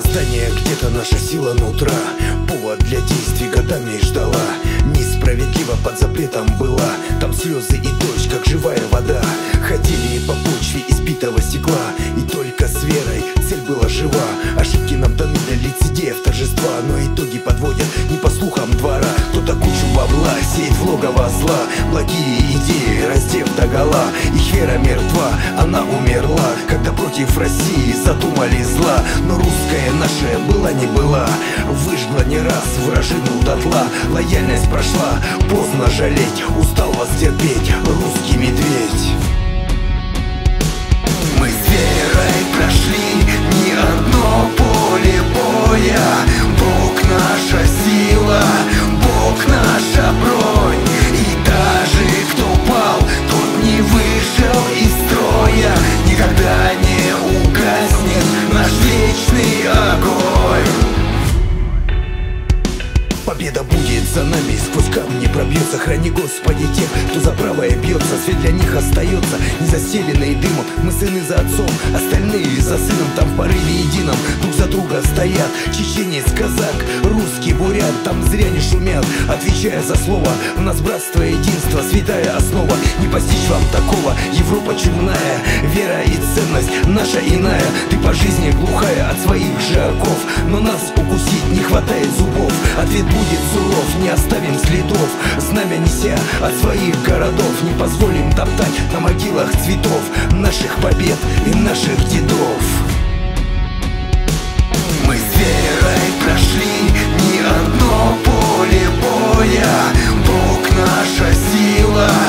Создание где-то наша сила нутра, повод для действий годами ждала. Несправедливо под запретом была, там слезы и дождь, как живая вода. Ходили по почве избитого стекла, и только с верой цель была жива. Ошибки нам даны для лицедеев торжества, но итоги подводят не по слухам двора. Кто-то кучу бабла сеет в логово зла, благие идеи раздев догола. Их вера мертва, она умерла, когда против России задумали зла. Но русская наша была не была, выжгла не раз вражину дотла. Лояльность прошла, поздно жалеть, устал вас терпеть русский медведь. Мы с верой прошли не одно поле боя. Бог наша сила, Бог наша бронь. И даже кто пал, тот не вышел из строя. Никогда не угаснет наш вечный огонь. Победа будет за нами, сквозь камни пробьется. Храни, Господи, тех, кто за правое бьется. Свет для них остается, не заселенный дымом. Мы сыны за отцом, остальные за сыном. Там в порыве едином друг за друга стоят. Чеченец, казак, русский, бурят, там зря не шумят, отвечая за слово. У нас братство, единство, святая основа. Не постичь вам такого, Европа чудная. Вера и ценность наша иная. Ты по жизни глухая от своих же оков, но нас укусить не хватает зубов. Ответ будет суров, не оставим следов. Знамя неся от своих городов, не позволим топтать на могилах цветов наших побед и наших дедов. Мы с верой прошли не одно поле боя. Бог наша сила,